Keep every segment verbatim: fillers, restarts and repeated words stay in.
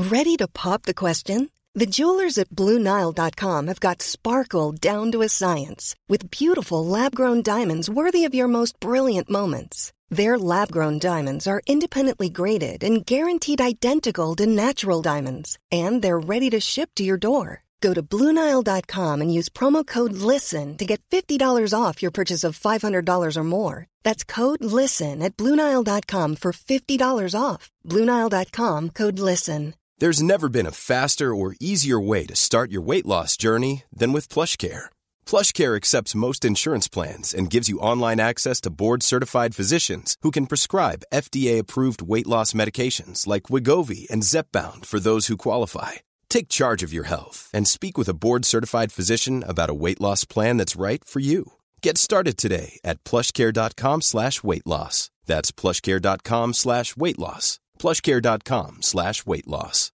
Ready to pop the question? The jewelers at Blue Nile dot com have got sparkle down to a science with beautiful lab-grown diamonds worthy of your most brilliant moments. Their lab-grown diamonds are independently graded and guaranteed identical to natural diamonds, and they're ready to ship to your door. Go to Blue Nile dot com and use promo code LISTEN to get fifty dollars off your purchase of five hundred dollars or more. That's code LISTEN at Blue Nile dot com for fifty dollars off. Blue Nile dot com, code LISTEN. There's never been a faster or easier way to start your weight loss journey than with PlushCare. PlushCare accepts most insurance plans and gives you online access to board-certified physicians who can prescribe F D A-approved weight loss medications like Wegovy and Zepbound for those who qualify. Take charge of your health and speak with a board-certified physician about a weight loss plan that's right for you. Get started today at plushcare.com slash weight loss. That's plushcare.com slash weight loss. plushcare.com slash weight loss.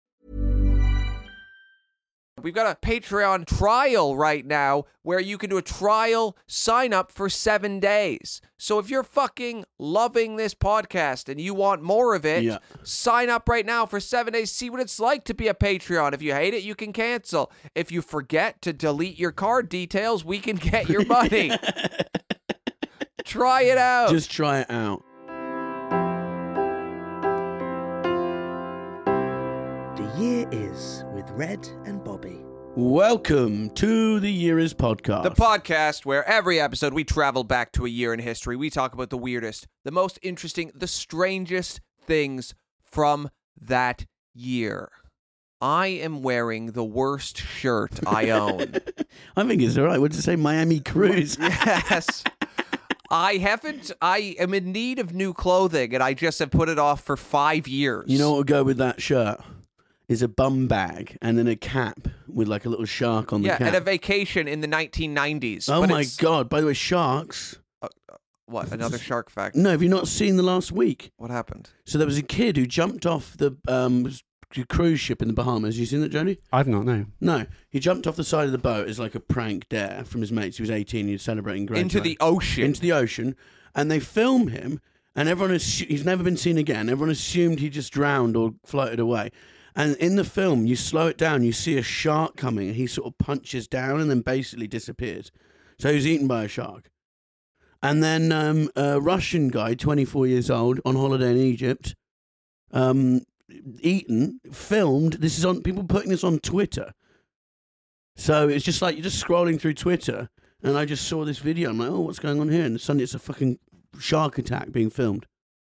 We've got a Patreon trial right now where you can do a trial sign up for seven days. So if you're fucking loving this podcast and you want more of it, yeah. sign up right now for seven days. See what it's like to be a Patreon. If you hate it, you can cancel. If you forget to delete your card details, we can get your money. Try it out. Just try it out. The year is with Red and Bobby. Welcome to the Year Is podcast. The podcast where every episode we travel back to a year in history. We talk about the weirdest, the most interesting, the strangest things from that year. I am wearing the worst shirt I own. I think it's all right. What did you say? Miami Cruise. Yes. I haven't, I am in need of new clothing, and I just have put it off for five years. You know what would go with that shirt? Is a bum bag and then a cap with like a little shark on the yeah, cap. Yeah, and a vacation in the nineteen nineties. Oh my God. By the way, sharks. Uh, what, another shark fact? No, have you not seen the last week? What happened? So there was a kid who jumped off the um, cruise ship in the Bahamas. You seen that, Jody? I've not, no. No. He jumped off the side of the boat as like a prank dare from his mates. He was eighteen. He was celebrating graduation. Into the ocean. Into the ocean. And they film him, and everyone assu- he's never been seen again. Everyone assumed he just drowned or floated away. And in the film, you slow it down, you see a shark coming, and he sort of punches down and then basically disappears. So he was eaten by a shark. And then um, a Russian guy, twenty-four years old, on holiday in Egypt, um, eaten, filmed. This is on people putting this on Twitter. So it's just like you're just scrolling through Twitter, and I just saw this video. I'm like, oh, what's going on here? And suddenly it's a fucking shark attack being filmed.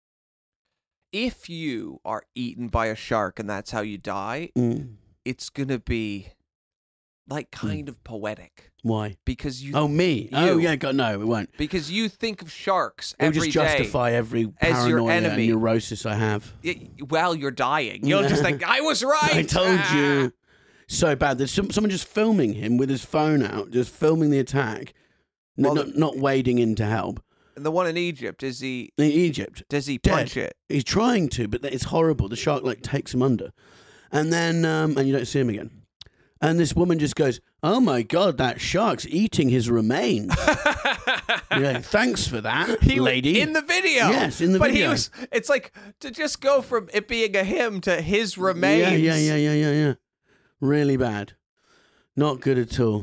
If you are eaten by a shark and that's how you die, mm. it's going to be like kind mm. of poetic. Why? Because you... Oh, me? You, oh, yeah, God, no, it won't. Because you think of sharks it every would just day justify every as your paranoia enemy. and neurosis I have. It, while you're dying. You'll just think, I was right! I told ah. you. So bad. There's some, someone just filming him with his phone out, just filming the attack, well, n- not, not wading in to help. And the one in Egypt, is he... In Egypt. Does he dead. punch it? He's trying to, but it's horrible. The shark, like, takes him under. And then, um, and you don't see him again. And this woman just goes, oh, my God, that shark's eating his remains. Yeah, thanks for that, he, lady. In the video. Yes, in the but video. But he was, it's like, to just go from it being a him to his remains. Yeah, yeah, yeah, yeah, yeah, yeah. Really bad. Not good at all.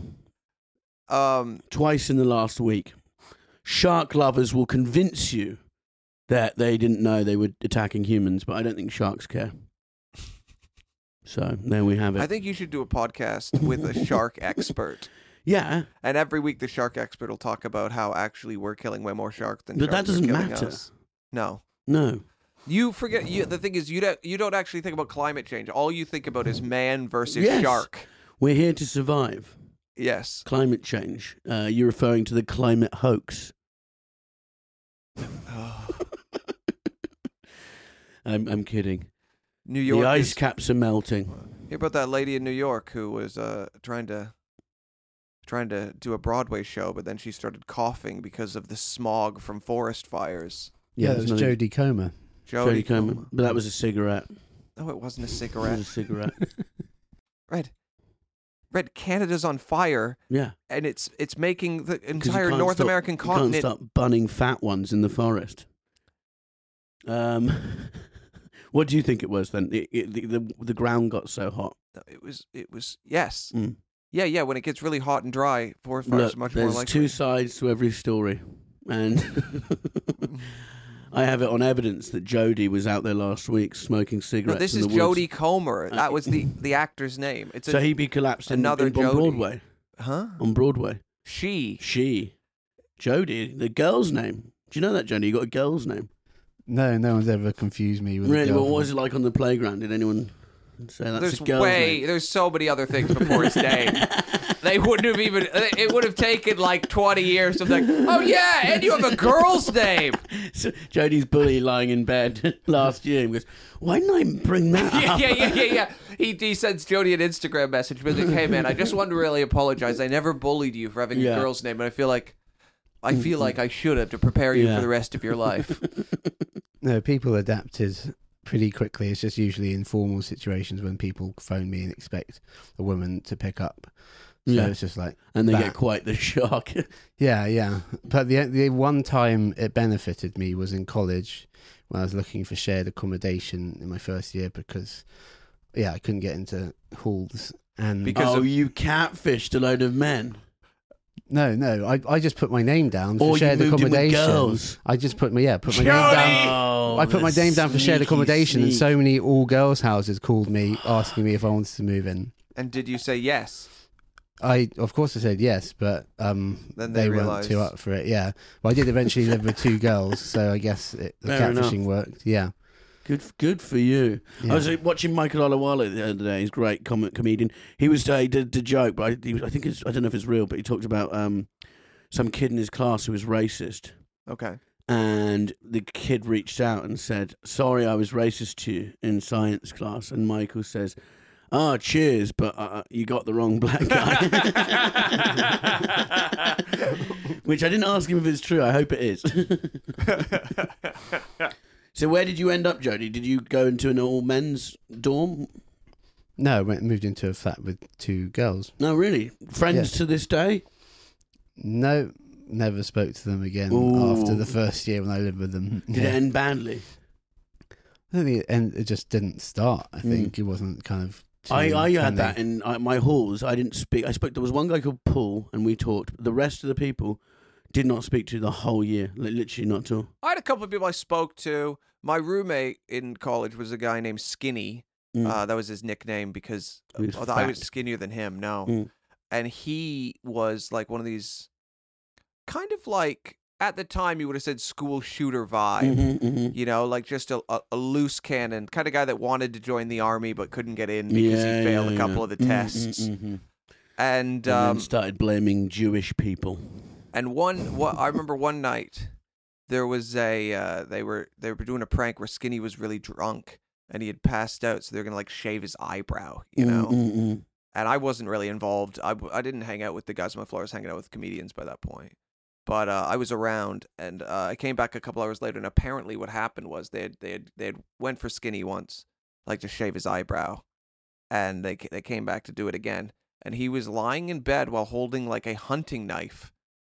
Um, Twice in the last week. Shark lovers will convince you that they didn't know they were attacking humans, but I don't think sharks care. So there we have it. I think you should do a podcast with a shark expert. Yeah. And every week the shark expert will talk about how actually we're killing way more sharks than but sharks that doesn't are killing matter. us. No. No. You forget. You, the thing is, you don't. You don't actually think about climate change. All you think about is man versus yes. shark. We're here to survive. Yes. Climate change. Uh, you're referring to the climate hoax. I'm, I'm kidding. New York. The ice is, caps are melting. Hear about that lady in New York who was uh, trying to trying to do a Broadway show, but then she started coughing because of the smog from forest fires. Yeah, yeah it was Jodie Comer. Jodie Comer. Comer. But that was a cigarette. No, it wasn't a cigarette. It was a cigarette. Red. Red, Canada's on fire. Yeah. And it's it's making the entire North stop, American continent... You can't stop bunning fat ones in the forest. Um, What do you think it was then? It, it, the, the the ground got so hot. It was. It was. Yes. Mm. Yeah. Yeah. When it gets really hot and dry, forest fires Look, are much more there's likely. two sides to every story, and I have it on evidence that Jodie was out there last week smoking cigarettes. No, this in is the woods. Jodie Comer. That was the, the actor's name. It's So a, he be collapsed in, another in, on Jodie. Broadway. huh? On Broadway. She. She. Jodie, the girl's name. Do you know that, Jodie? You got a girl's name. No, no one's ever confused me with. Really? A girl. What was it like on the playground? Did anyone say that's There's a girl's way. name? There's so many other things before his name. They wouldn't have even. It would have taken like twenty years to be like, oh yeah, and you have a girl's name. So Jodie's bully lying in bed last year and goes, why didn't I bring that yeah, up? yeah, yeah, yeah, yeah. He, he sends Jodie an Instagram message, but like, hey man, I just wanted to really apologize. I never bullied you for having Yeah. a girl's name, and I feel like I feel like I should have to prepare you Yeah. for the rest of your life. No, people adapted pretty quickly. It's just usually in formal situations when people phone me and expect a woman to pick up. So Yeah. it's just like, And they that. get quite the shock. yeah, yeah. But the the one time it benefited me was in college when I was looking for shared accommodation in my first year because, yeah, I couldn't get into halls. And Because oh, of- you catfished a load of men. no, no, I I just put my name down for Or you shared moved in with accommodation. girls. I just put my yeah, put my Jodie! name down. Oh, I put my the name down for shared sneaky accommodation, and sneak. so many all girls houses called me asking me if I wanted to move in. And did you say yes? I of course I said yes, but um, Then they weren't realised- too up for it. Yeah, well, I did eventually live with two girls, so I guess it, the Fair catfishing worked. Yeah. Good, good for you. Yeah. I was uh, watching Michael Olawale the other day. He's a great comic comedian. He was uh, he did a joke, but I, he, was- I think it's, I don't know if it's real, but he talked about um, some kid in his class who was racist, Okay. and the kid reached out and said, "Sorry, I was racist to you in science class." And Michael says, "Oh, cheers, but uh, you got the wrong black guy." Which I didn't ask him if it's true. I hope it is. So where did you end up, Jodie? Did you go into an all-men's dorm? No, I went, moved into a flat with two girls. No, really? Friends Yeah. to this day? No, never spoke to them again Ooh. after the first year when I lived with them. Did Yeah. it end badly? I think it, and it just didn't start. I think it wasn't kind of. Too I, I friendly. had that in uh, my halls. I didn't speak. I spoke. There was one guy called Paul, and we talked. The rest of the people did not speak to the whole year. Li- Literally not at all. I had a couple of people I spoke to. My roommate in college was a guy named Skinny. Mm. Uh, that was his nickname because He was although I was fat. skinnier than him. No, Mm. and he was like one of these kind of like at the time you would have said school shooter vibe. Mhm, mhm. You know, like just a, a, a loose cannon kind of guy that wanted to join the army but couldn't get in because Yeah, he failed yeah, a couple yeah. of the Mm, mm, tests. mm, mm. And And um, then started blaming Jewish people. And one, what I remember one night, there was a uh, they were they were doing a prank where Skinny was really drunk and he had passed out, so they're gonna like shave his eyebrow, you know. Mm, mm, mm. And I wasn't really involved. I, I didn't hang out with the guys on my floor. I was hanging out with comedians by that point. But uh, I was around, and uh, I came back a couple hours later. And apparently, what happened was they had, they had, they had went for Skinny once, like to shave his eyebrow, and they they came back to do it again. And he was lying in bed while holding like a hunting knife,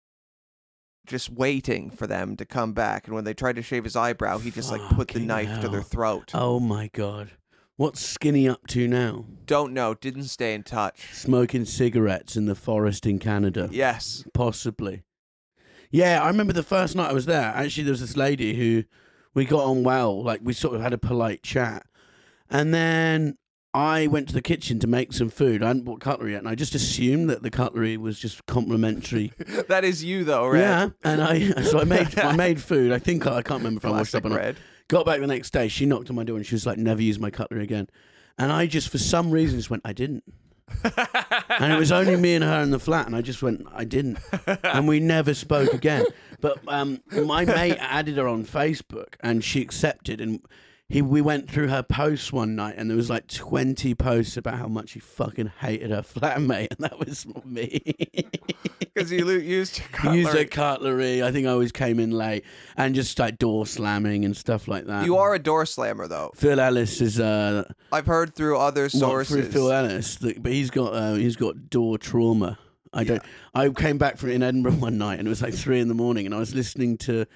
just waiting for them to come back. And when they tried to shave his eyebrow, he just like put the Fucking knife to their hell. throat. Oh my God. What's Skinny up to now? Don't know. Didn't stay in touch. Smoking cigarettes in the forest in Canada. Yes. Possibly. Yeah, I remember the first night I was there. Actually, there was this lady who we got on well. Like, we sort of had a polite chat. And then I went to the kitchen to make some food. I hadn't bought cutlery yet, and I just assumed that the cutlery was just complimentary. That is you, though, Red. Yeah, and I so I made I made food. I think I, I can't remember if I washed Classic up or not. Red. Got back the next day. She knocked on my door and she was like, "Never use my cutlery again." And I just, for some reason, just went, "I didn't." And it was only me and her in the flat, and I just went, "I didn't," and we never spoke again. But um, my mate added her on Facebook, and she accepted, and he we went through her posts one night, and there was like twenty posts about how much he fucking hated her flatmate, and that was me. Because you lo- used your He cutlery. used her cutlery. I think I always came in late, and just like door slamming and stuff like that. You are a door slammer, though. Phil Ellis is uh, I've heard through other not sources. through Phil Ellis, that- but he's got uh, he's got door trauma. I don't. I came back from in Edinburgh one night, and it was like three in the morning, and I was listening to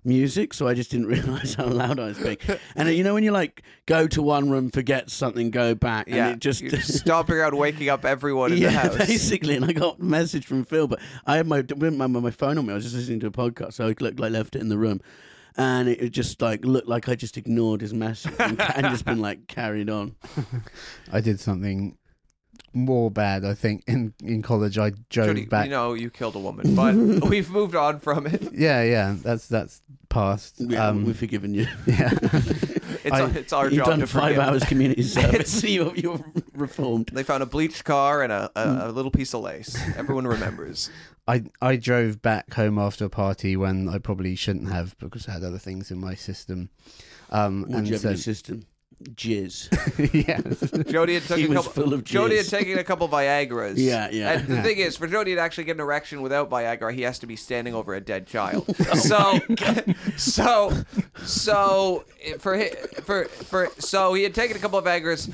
music, so I just didn't realise how loud I was being. And you know when you like go to one room, forget something, go back, and Yeah, it just you're stomping around, waking up everyone in yeah, the house. basically. And I got a message from Phil, but I had my didn't have my phone on me. I was just listening to a podcast, so I looked like left it in the room, and it just like looked like I just ignored his message and, and just been like carried on. I did something more bad, I think. In in college, I drove Jody, back. you know you killed a woman, but we've moved on from it. Yeah, yeah, that's that's past. Yeah, um, we've forgiven you. yeah. It's, I- our, it's our You've job done to five forgive. hours community service. It's- you're, you're reformed. They found a bleached car and a, a, a little piece of lace. Everyone remembers. I I drove back home after a party when I probably shouldn't have because I had other things in my system. Um, What and do you have so, in your system? Jizz. yes. Jody had took He a was couple. full of Jody had jizz. taken a couple Viagra's. Yeah, yeah. And the Yeah. thing is, for Jody to actually get an erection without Viagra, he has to be standing over a dead child. Oh so, so, so for hi- for for so he had taken a couple of Viagra's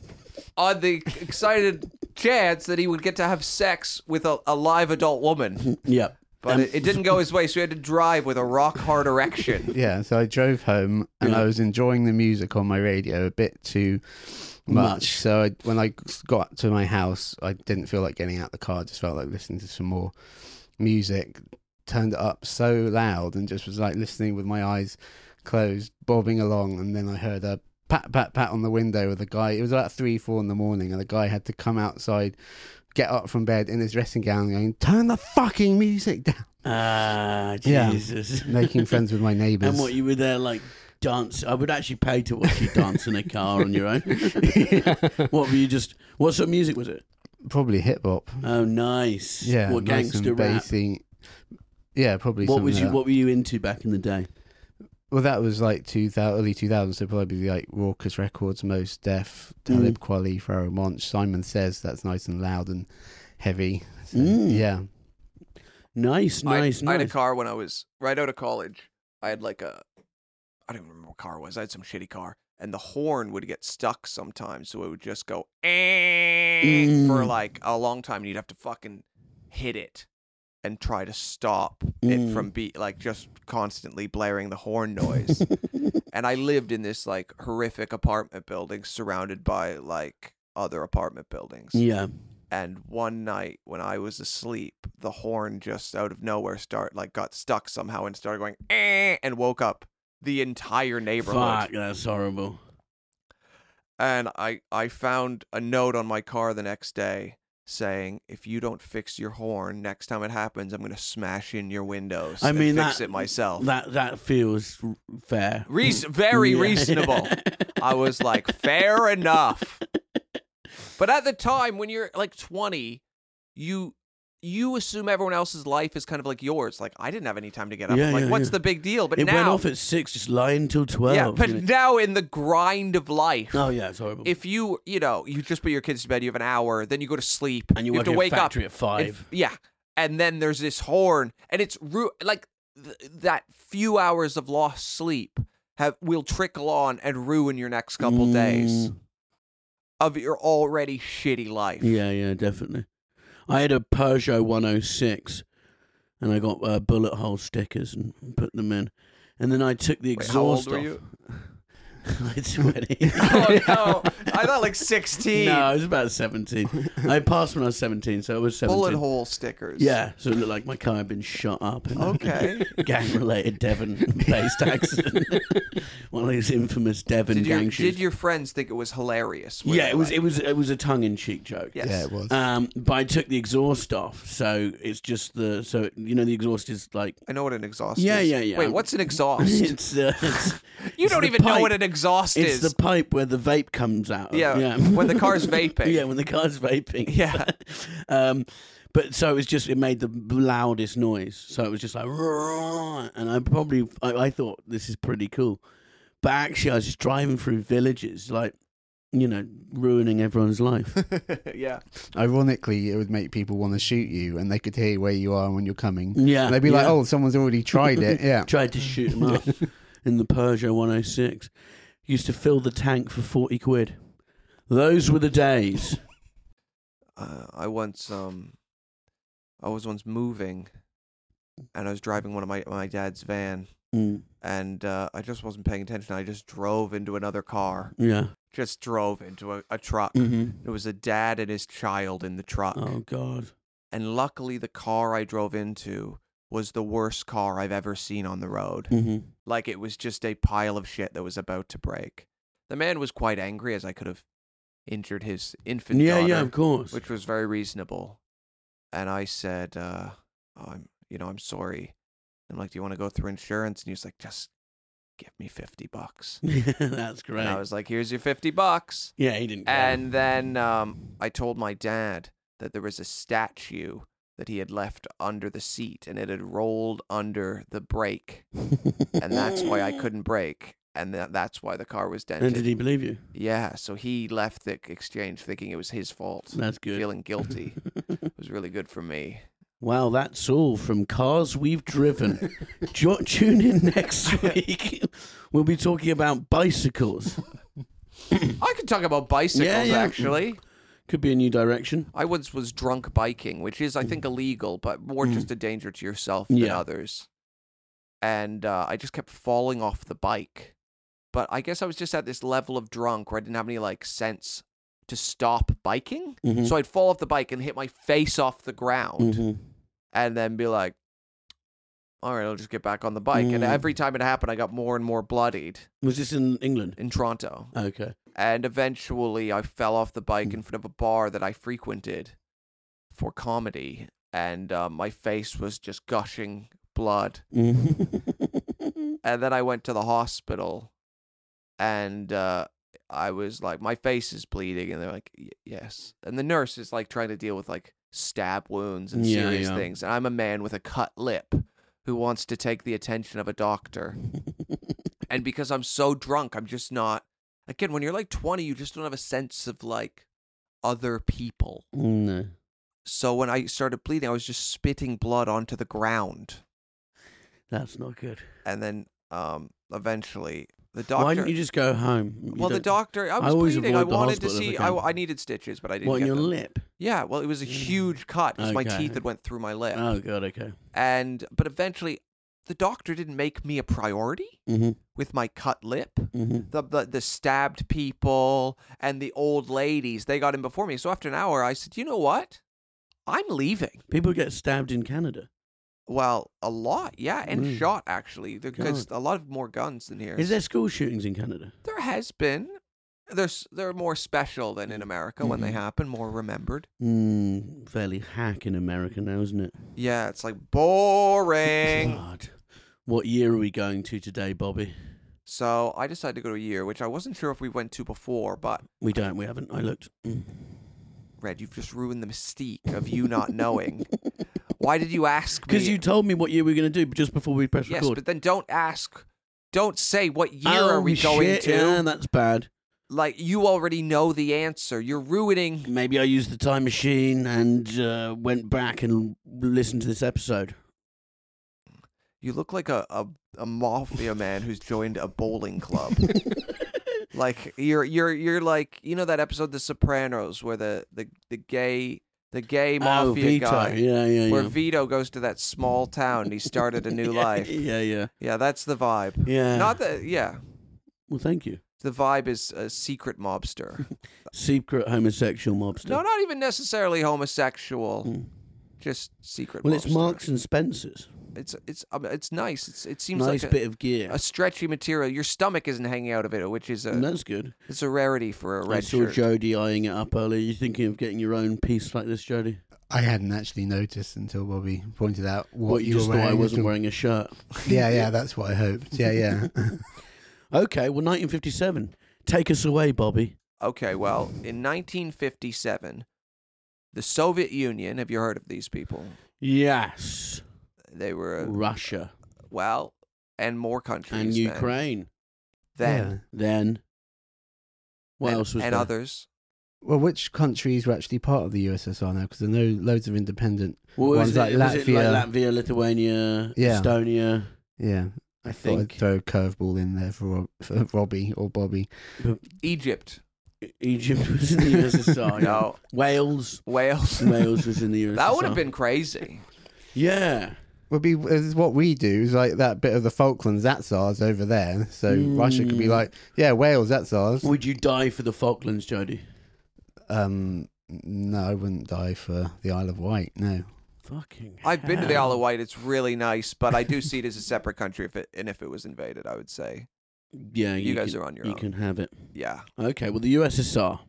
on the excited chance that he would get to have sex with a, a live adult woman. Yep. But Um, it, it didn't go his way, so he had to drive with a rock hard erection. Yeah, so I drove home and Yeah. I was enjoying the music on my radio a bit too much. Much. So I, when I got to my house, I didn't feel like getting out the car. I just felt like listening to some more music. Turned it up so loud and just was like listening with my eyes closed, bobbing along. And then I heard a pat, pat, pat on the window with a guy. It was about three, four in the morning, and the guy had to come outside, get up from bed in his dressing gown, going, "Turn the fucking music down." Ah, Yeah. Jesus. Making friends with my neighbours. And what, you were there like dance? I would actually pay to watch you dance in a car on your own. What were you just? What sort of music was it? Probably hip hop. Oh, nice. Yeah, What nice gangster and rap? bassy. Yeah, probably. What something was like you? that. What were you into back in the day? Well, that was like two thousand, early two thousands, so probably like Raucous Records, Mos Def, Mm. Talib Kweli, Pharoah Monch, Simon Says. That's nice and loud and heavy. So, Mm. Yeah. Nice, I, nice, I had a nice. car when I was right out of college. I had like a, I don't even remember what car it was. I had some shitty car, and the horn would get stuck sometimes, so it would just go eh, Mm. for like a long time, and you'd have to fucking hit it and try to stop it Mm. from be like just constantly blaring the horn noise. And I lived in this like horrific apartment building surrounded by like other apartment buildings. Yeah. And one night when I was asleep, the horn just out of nowhere start like got stuck somehow and started going eh, and woke up the entire neighborhood. Fuck, that's horrible. And I I found a note on my car the next day saying, "If you don't fix your horn next time it happens, I'm gonna smash in your windows I mean, and fix that, it myself." That that feels r- fair. Reason, very Yeah. reasonable. I was like, fair enough. But at the time, when you're like twenty, you you assume everyone else's life is kind of like yours. Like, I didn't have any time to get up. Yeah, I'm like, yeah, what's yeah. the big deal? But It now, went off at six, just lie until twelve. yeah, but you know. now in the grind of life, Oh yeah, it's horrible. if you you know you just put your kids to bed, you have an hour, then you go to sleep, and you, have work to at a wake up. factory at And five. f- yeah, and then there's this horn, and it's ru- like th- that few hours of lost sleep have will trickle on and ruin your next couple days Mm. of your already shitty life. Yeah, yeah, definitely. I had a Peugeot one oh six, and I got uh, bullet hole stickers and put them in, and then I took the Wait, how old exhaust were off. you? It's twenty. Oh no! I thought like sixteen. No, I was about seventeen. I passed when I was seventeen, so I was seventeen. Bullet hole stickers. Yeah, so it looked like my car had been shot up in Okay. a gang-related Devon-based accident. One of these infamous Devon Did your gang shooters. did your friends think it was hilarious? Were Yeah, they it was. like- It was. It was a tongue-in-cheek joke. Yes. Yeah, it was. Um, but I took the exhaust off, so it's just the. So you know, the exhaust is like. I know what an exhaust Yeah, is. yeah, yeah. Wait, what's an exhaust? It's. Uh, it's You it's don't the even know pipe. what an exhaust It's is. the pipe where the vape comes out. Of. Yeah, yeah. when the car's vaping. Yeah, when the car's vaping. Yeah. um, but so it was just it made the loudest noise. So it was just like, "Roar," and I probably I, I thought this is pretty cool, but actually I was just driving through villages, like, you know, ruining everyone's life. yeah. Ironically, it would make people want to shoot you, and they could hear where you are and when you're coming. Yeah, And they'd be like, yeah. "Oh, someone's already tried it." Yeah. Tried to shoot him up in the Peugeot one oh six. Used to fill the tank for forty quid. Those were the days. Uh, I once um, I was once moving, and I was driving one of my my dad's van, Mm. and uh, I just wasn't paying attention. I just drove into another car. Yeah. Just drove into a, a truck. Mm-hmm. There was a dad and his child in the truck. Oh, God. And luckily, the car I drove into was the worst car I've ever seen on the road. Mm-hmm. Like, it was just a pile of shit that was about to break. The man was quite angry, as I could have injured his infant Yeah, daughter, yeah, of course. which was very reasonable. And I said, uh, oh, I'm, you know, I'm sorry. I'm like, do you want to go through insurance? And he was like, just give me fifty bucks. That's great. And I was like, here's your fifty bucks. yeah, he didn't care. And then um, I told my dad that there was a statue that he had left under the seat, and it had rolled under the brake, and that's why I couldn't brake, and that that's why the car was dented. And did he believe you? Yeah, so he left the exchange thinking it was his fault. That's good. Feeling guilty. It was really good for me. Well, that's all from Cars We've Driven. Jo- tune in next week. We'll be talking about bicycles. I could talk about bicycles, Yeah, yeah. actually. Could be a new direction. I once was drunk biking, which is, I think, illegal, but more just a danger to yourself than Yeah. others. And uh, I just kept falling off the bike. But I guess I was just at this level of drunk where I didn't have any, like, sense to stop biking. Mhm. So I'd fall off the bike and hit my face off the ground Mhm. and then be like, all right, I'll just get back on the bike. And Mm. every time it happened, I got more and more bloodied Was this in England? in Toronto. Okay. And eventually I fell off the bike in front of a bar that I frequented for comedy. And uh, my face was just gushing blood. Mhm. And then I went to the hospital and uh, I was like, my face is bleeding. And they're like, "Y- yes. And the nurse is like trying to deal with like stab wounds and Yeah, serious yeah. things. And I'm a man with a cut lip who wants to take the attention of a doctor. And because I'm so drunk, I'm just not. Again, when you're like twenty, you just don't have a sense of like other people. No. So when I started bleeding, I was just spitting blood onto the ground. That's not good. And then um, eventually the doctor. Why didn't you just go home? You well, the don't- doctor. I I was always bleeding. I avoid the wanted to hospital if see. I I, can. I needed stitches, but I didn't What, in get your them. lip? Yeah, well, it was a huge cut because my Okay. teeth had went through my lip. Oh, God, okay. And but eventually, the doctor didn't make me a priority Mm-hmm. with my cut lip. Mm-hmm. The, the the stabbed people and the old ladies, they got in before me. So after an hour, I said, you know what? I'm leaving. People get stabbed in Canada. Well, a lot, yeah, and Mm. shot actually. Because a lot of more guns than here. Is there school shootings in Canada? There has been. There's they're more special than in America when they Mhm. happen, more remembered. Mm, fairly hack in America now, isn't it? Yeah, it's like boring. God. What year are we going to today, Bobby? So I decided to go to a year, which I wasn't sure if we went to before, but We don't. We haven't. I looked. Mm. Red, you've just ruined the mystique of you not knowing. Why did you ask me? Because you told me what year we were going to do just before we press Yes, record. but then don't ask. Don't say what year oh, are we going shit, to. Yeah, that's bad. Like you already know the answer. You're ruining. Maybe I used the time machine and uh, went back and listened to this episode. You look like a, a, a mafia man who's joined a bowling club. Like you're you're you're like you know that episode The Sopranos where the the, the gay the gay mafia oh, Vito. guy Yeah, yeah, where yeah. Vito goes to that small town and he started a new yeah, life. Yeah, yeah. Yeah, that's the vibe. Yeah. Not that yeah. Well, thank you. The vibe is a secret mobster. Secret homosexual mobster. No, not even necessarily homosexual. Mm. Just secret. Well, mobster. it's Marks and Spencer's. It's it's um, it's nice. It's it seems Nice like a, bit of gear. a stretchy material. Your stomach isn't hanging out of it, which is a And that's good. it's a rarity for a I red saw shirt. Jody eyeing it up earlier. You thinking of getting your own piece like this, Jody? I hadn't actually noticed until Bobby pointed out what, What, you were just thought wearing. I wasn't wearing a shirt? Yeah, yeah, that's what I hoped. Yeah, yeah. Okay, well, nineteen fifty-seven. Take us away, Bobby. Okay, well, in nineteen fifty-seven, the Soviet Union. Have you heard of these people? Yes. They were uh, Russia well, and more countries and then- Ukraine. Then, Yeah. Then, what and, else was and there? others. Well, which countries were actually part of the U S S R now? Because I know loads of independent What was ones it? like Was it Latvia. like Latvia, Lithuania, Yeah. Estonia. Yeah, I thought I'd think throw a curveball in there for, Rob, for Robbie or Bobby. Egypt. Egypt was in the U S S R. yeah. No. Wales. Wales. Wales was in the U S S R. That would have been crazy. Yeah. would be is what we do is like that bit of the Falklands, that's ours over there. So Mm. Russia could be like, yeah, Wales, that's ours. Would you die for the Falklands, Jody? Um, no, I wouldn't die for the Isle of Wight. No. Fucking. I've been to the hell. Isle of Wight. It's really nice, but I do see it as a separate country. If it and if it was invaded, I would say, Yeah, You you, guys can, are on your You own. can have it. yeah. Okay, well, the U S S R.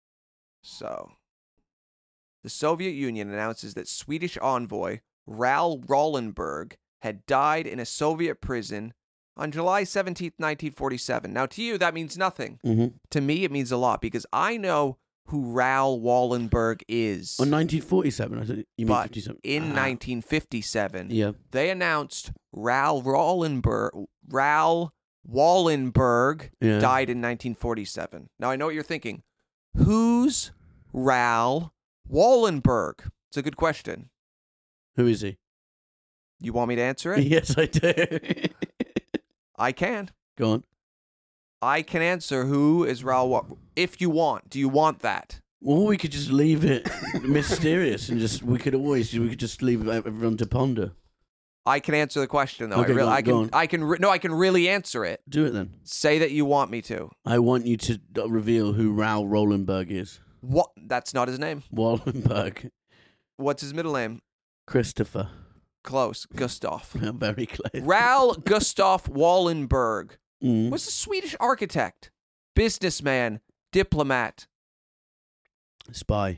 So, the Soviet Union announces that Swedish envoy Raoul Wallenberg had died in a Soviet prison on July seventeenth, nineteen forty-seven. Now, to you, that means nothing. Mm-hmm. To me, it means a lot because I know who Raoul Wallenberg is. On nineteen forty-seven, I think you mean But fifty-seven. in Ah, nineteen fifty-seven, Yeah. they announced Raoul Wallenberg, Raoul Wallenberg Yeah. died in nineteen forty-seven. Now, I know what you're thinking. Who's Raoul Wallenberg? It's a good question. Who is he? You want me to answer it? Yes, I do. I can. Go on. I can answer who is Raoul Wa- if you want. Do you want that? Or we could just leave it mysterious and just, we could always, we could just leave everyone to ponder. I can answer the question though. Okay, I, really, go on, I go can. on. I can. Re- no, I can really answer it. Do it then. Say that you want me to. I want you to uh, reveal who Raoul Wallenberg is. What? That's not his name. Wallenberg. What's his middle name? Christopher. Close. Gustav. Very close. Raoul Gustav Wallenberg Mm. was a Swedish architect, businessman, diplomat, Spy.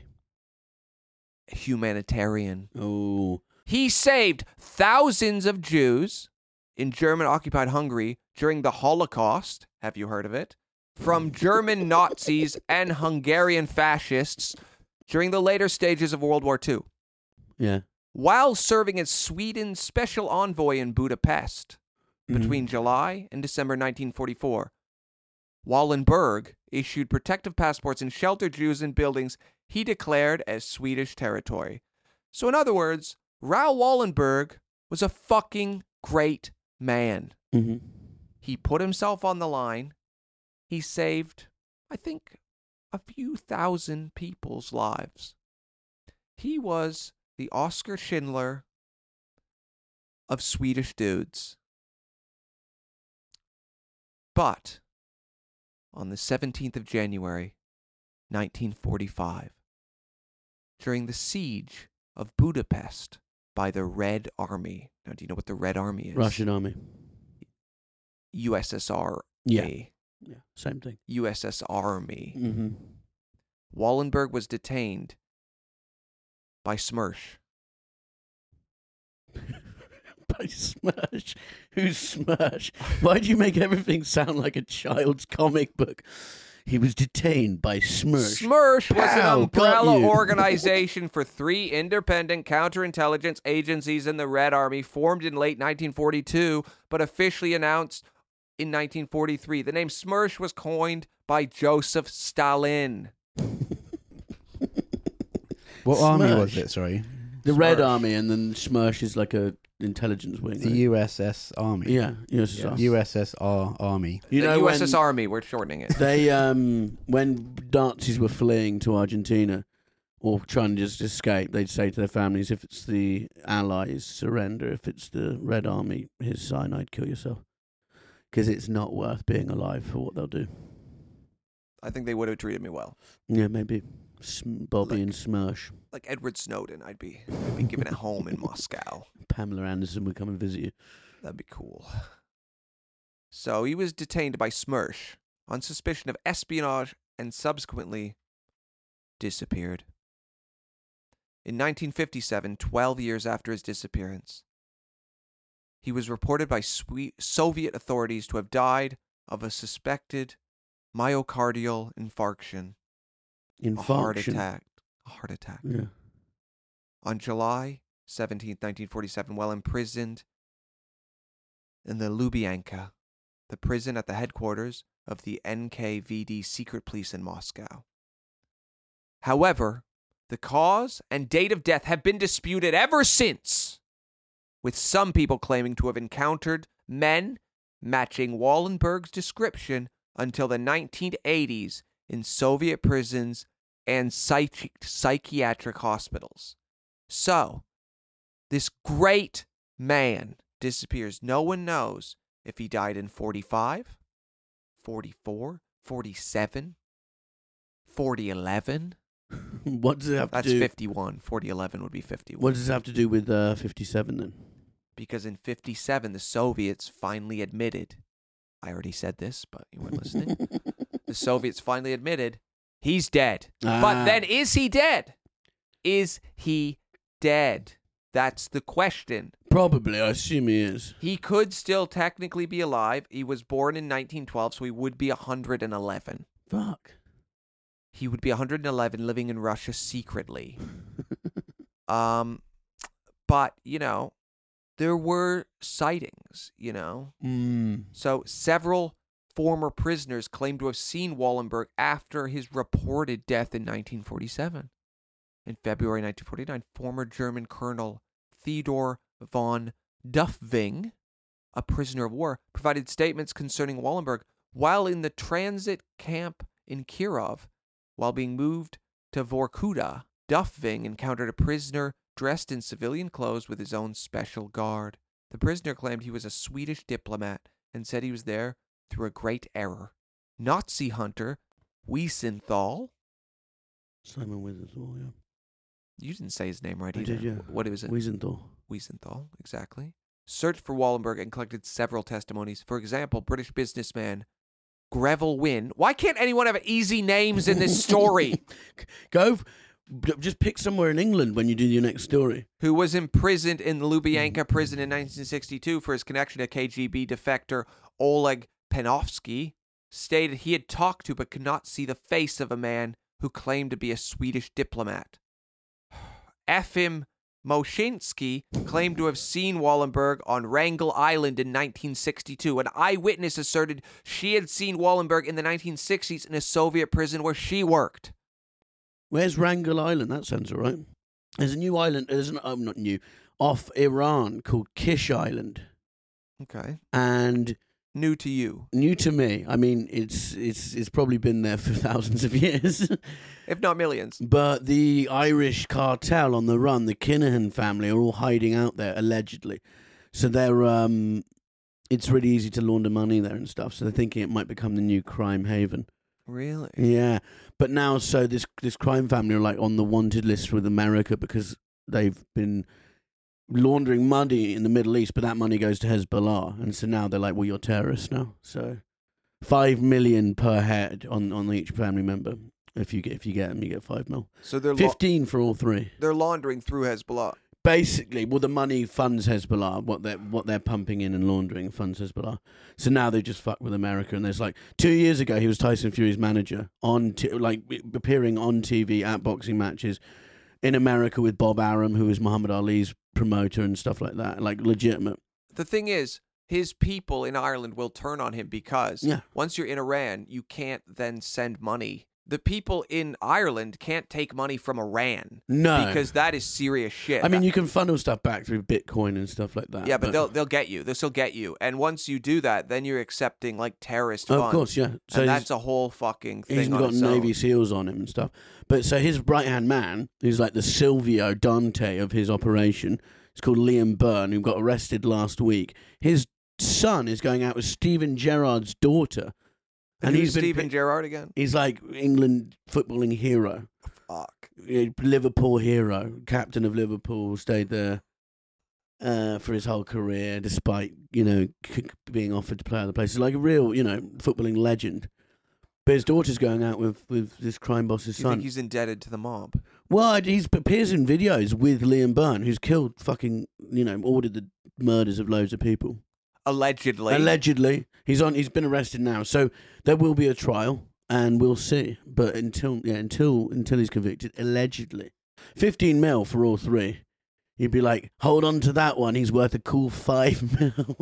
humanitarian. Oh. He saved thousands of Jews in German-occupied Hungary during the Holocaust. Have you heard of it? From German Nazis and Hungarian fascists during the later stages of World War Two. Yeah. While serving as Sweden's special envoy in Budapest between July and December nineteen forty-four, Wallenberg issued protective passports and sheltered Jews in buildings he declared as Swedish territory. So in other words, Raoul Wallenberg was a fucking great man. Mm-hmm. He put himself on the line. He saved, I think, a few thousand people's lives. He was the Oskar Schindler of Swedish dudes. But on the seventeenth of January, nineteen forty-five, during the siege of Budapest by the Red Army. Now, do you know what the Red Army is? Russian army. U S S R. Yeah. Yeah. Same thing. U S S Army. Mm-hmm. Wallenberg was detained by Smersh. By Smersh. Who's Smersh? Why do you make everything sound like a child's comic book? He was detained by Smersh. Smersh was an Pow, got umbrella you. organization for three independent counterintelligence agencies in the Red Army, formed in late nineteen forty-two, but officially announced in nineteen forty-three. The name Smersh was coined by Joseph Stalin. What army Smersh. was it? Sorry, The Red Smersh. Army, and then Smersh is like a intelligence wing. the right? U S S Army. Yeah, U S S R. U S S R Army. You the know U S S when Army, we're shortening it. they um when Nazis were fleeing to Argentina or trying to just escape, they'd say to their families, if it's the Allies, surrender. If it's the Red Army, here's cyanide, kill yourself. Because it's not worth being alive for what they'll do. I think they would have treated me well. Yeah, maybe Sm- Bobby Like- and Smersh. Like Edward Snowden, I'd be, I'd be given a home in Moscow. Pamela Anderson would come and visit you. That'd be cool. So he was detained by Smersh on suspicion of espionage and subsequently disappeared. In nineteen fifty-seven, twelve years after his disappearance, he was reported by Swe- Soviet authorities to have died of a suspected myocardial infarction, a heart Infarction. attack. A heart attack. Yeah. On July seventeenth, nineteen forty-seven, while imprisoned in the Lubyanka, the prison at the headquarters of the N K V D secret police in Moscow. However, the cause and date of death have been disputed ever since, with some people claiming to have encountered men matching Wallenberg's description until the nineteen eighties in Soviet prisons and psychi- psychiatric hospitals. So, this great man disappears. No one knows if he died in forty-five, forty-four, forty-seven, forty eleven. What does it have That's to do? fifty-one. forty eleven would be fifty-one. What does it have to do with uh, fifty-seven then? Because in fifty-seven, the Soviets finally admitted, I already said this, but you weren't listening. The Soviets finally admitted he's dead. Ah. But then, is he dead? Is he dead? That's the question. Probably, I assume he is. He could still technically be alive. He was born in nineteen twelve, so he would be one hundred eleven. Fuck. He would be one hundred eleven, living in Russia secretly. um, but, you know, there were sightings, you know. Mm. So several former prisoners claimed to have seen Wallenberg after his reported death in nineteen forty-seven. In February nineteen forty-nine, former German Colonel Theodor von Duffing, a prisoner of war, provided statements concerning Wallenberg while in the transit camp in Kirov. While being moved to Vorkuta, Duffing encountered a prisoner dressed in civilian clothes with his own special guard. The prisoner claimed he was a Swedish diplomat and said he was there through a great error. Nazi hunter Wiesenthal. Simon Wiesenthal, yeah. You didn't say his name right I either. did, yeah. What was it? Wiesenthal. Wiesenthal, exactly. Searched for Wallenberg and collected several testimonies. For example, British businessman Greville Wynne. Why can't anyone have easy names in this story? Go, just pick somewhere in England when you do your next story. Who was imprisoned in the Lubyanka prison in nineteen sixty-two for his connection to K G B defector Oleg Penofsky, stated he had talked to but could not see the face of a man who claimed to be a Swedish diplomat. Efim Moshinsky claimed to have seen Wallenberg on Wrangel Island in nineteen sixty-two. An eyewitness asserted she had seen Wallenberg in the nineteen sixties in a Soviet prison where she worked. Where's Wrangel Island? That sounds all right. There's a new island, there's an, oh, not new, off Iran called Kish Island. Okay. And New to you. new to me. I mean, it's it's it's probably been there for thousands of years. If not millions. But the Irish cartel on the run, the Kinahan family, are all hiding out there, allegedly. So they're, um, it's really easy to launder money there and stuff. So they're thinking it might become the new crime haven. Really? Yeah. But now, so this this crime family are like on the wanted list with America because they've been laundering money in the Middle East, but that money goes to Hezbollah. And so now they're like, well, you're terrorists now. So five million per head on, on each family member. If you get if you get them, you get five mil. So they're Fifteen la- for all three. They're laundering through Hezbollah. Basically, well, the money funds Hezbollah. What they're what they're pumping in and laundering funds Hezbollah. So now they just fuck with America. And there's like two years ago, he was Tyson Fury's manager on t- like appearing on T V at boxing matches in America with Bob Arum, who is Muhammad Ali's promoter and stuff like that. Like legitimate. The thing is, his people in Ireland will turn on him because Yeah. once you're in Iran, you can't then send money. The people in Ireland can't take money from Iran. No. Because that is serious shit. I mean, you can funnel stuff back through Bitcoin and stuff like that. Yeah, but, they'll they'll get you. They'll still get you. And once you do that, then you're accepting like terrorist Oh, funds. of course, yeah. So and he's- that's a whole fucking thing. He's on got its Navy own. SEALs on him and stuff. But so his right hand man, who's like the Silvio Dante of his operation, it's called Liam Byrne, who got arrested last week. His son is going out with Steven Gerrard's daughter. And And who's he's been Steven picked- Gerrard again? He's like England footballing hero, Fuck. a Liverpool hero, captain of Liverpool, stayed there uh, for his whole career, despite you know c- being offered to play other places. Like a real, you know, footballing legend. But his daughter's going out with, with this crime boss's Do you son. think he's indebted to the mob? Well, he appears in videos with Liam Byrne, who's killed fucking, you know, ordered the murders of loads of people. Allegedly. Allegedly, he's on. He's been arrested now, so there will be a trial, and we'll see. But until yeah, until until he's convicted, allegedly, fifteen mil for all three. You'd be like, hold on to that one. He's worth a cool five mil.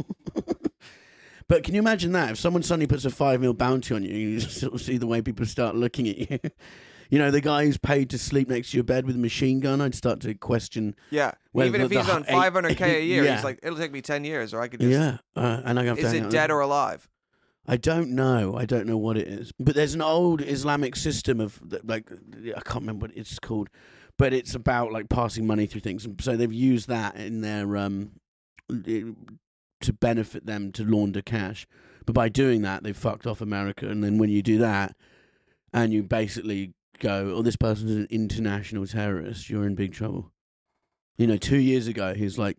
But can you imagine that if someone suddenly puts a five mil bounty on you, you just sort of see the way people start looking at you. You know, the guy who's paid to sleep next to your bed with a machine gun, I'd start to question. Yeah. Well, Even the- if he's the on eight- five hundred K a year, Yeah. he's like, it'll take me ten years, or I could just. Yeah, uh, and I have to Is hang it out dead with- or alive? I don't know. I don't know what it is. But there's an old Islamic system of, like, I can't remember what it's called, but it's about, like, passing money through things. So they've used that in their um, to benefit them to launder cash. But by doing that, they fucked off America. And then when you do that, and you basically go, oh, this person's an international terrorist, you're in big trouble. You know, two years ago, he's like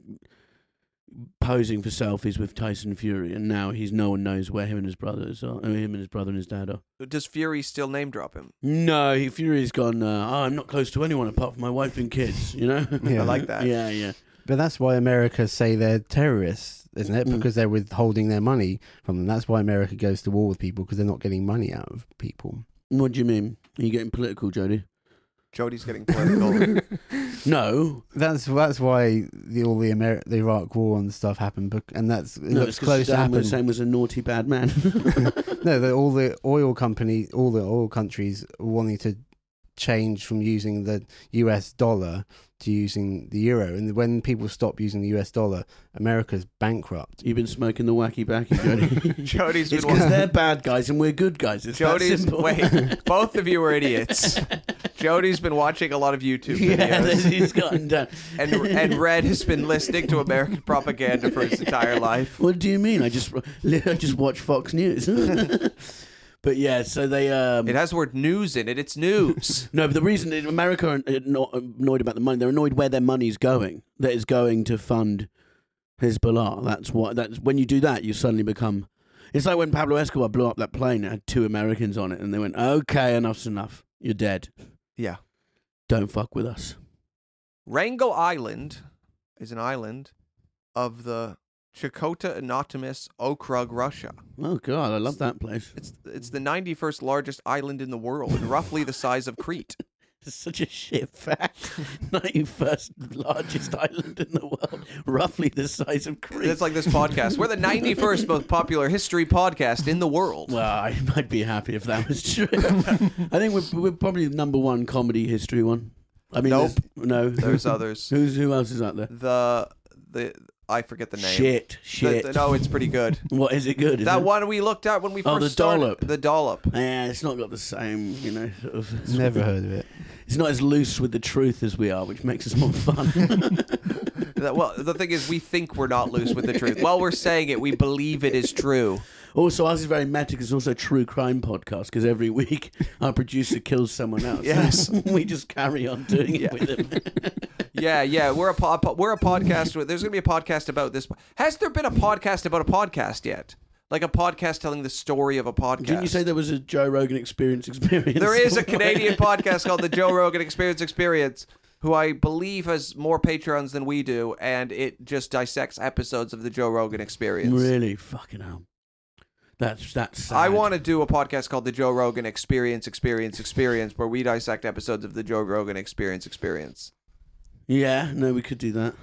posing for selfies with Tyson Fury, and now he's no one knows where him and his brothers are. I mean, him and his brother and his dad are. Does Fury still name drop him? No, he, Fury's gone, uh, oh, I'm not close to anyone apart from my wife and kids, you know? Yeah. I like that. Yeah, yeah. But that's why America say they're terrorists, isn't it? Mm. Because they're withholding their money from them. That's why America goes to war with people, because they're not getting money out of people. What do you mean? Are you getting political, Jody? Jody's getting political. No. That's that's why the all the Amer- the Iraq War and stuff happened, bec- and that's it No, looks it's 'cause close to Saddam happen. Hussein was a naughty bad man. No, the, all the oil company, all the oil countries are wanting to change from using the U S dollar to using the euro, and when people stop using the U S dollar, America's bankrupt. You've been smoking the wacky backy, Jody. Jody's It's been because they're bad guys and we're good guys. It's that Jody's simple. wait, both of you are idiots. Jody's been watching a lot of YouTube Yeah, videos, he's gotten done. and and Red has been listening to American propaganda for his entire life. What do you mean? I just I just watch Fox News. But yeah, so they um It has the word news in it. It's news. no, but the reason that America are not annoyed about the money, they're annoyed where their money's going. That is going to fund Hezbollah. That's what. That's when you do that, you suddenly become. It's like when Pablo Escobar blew up that plane. It had two Americans on it, and they went, "Okay, enough's enough. You're dead. Yeah. Don't fuck with us." Wrangel Island is an island of the Chakota Anatomus Okrug, Russia. Oh God, I love that place. It's it's the ninety-first largest island in the world, and roughly the size of Crete. It's such a shit fact. ninety-first largest island in the world, roughly the size of Crete. It's like this podcast. We're the ninety-first most popular history podcast in the world. Well, I might be happy if that was true. I think we're we're probably the number one comedy history one. I mean, Nope. there's- no, There's others. Who's who else is out there? The the I forget the name. Shit, The- shit. the- no, it's pretty good. What is it good? Is That it? one we looked at when we first Oh, the started. dollop. The dollop. Yeah, it's not got the same, you know. Sort of, Never heard of it. It's not as loose with the truth as we are, which makes us more fun. That- well, the thing is, we think we're not loose with the truth. While we're saying it, we believe it is true. Also, ours is very meta because it's also a true crime podcast because every week our producer kills someone else. Yes. we just carry on doing it Yeah. with him. Yeah, yeah, we're a po- po- we're a podcast. with- There's going to be a podcast about this. Has there been a podcast about a podcast yet? Like a podcast telling the story of a podcast? Didn't you say there was a Joe Rogan Experience experience? There is a Canadian podcast called the Joe Rogan Experience Experience, who I believe has more Patreons than we do, and it just dissects episodes of the Joe Rogan Experience. Really? Fucking hell. That's that's sad. I want to do a podcast called the Joe Rogan Experience Experience Experience, where we dissect episodes of the Joe Rogan Experience Experience. Yeah, no, we could do that.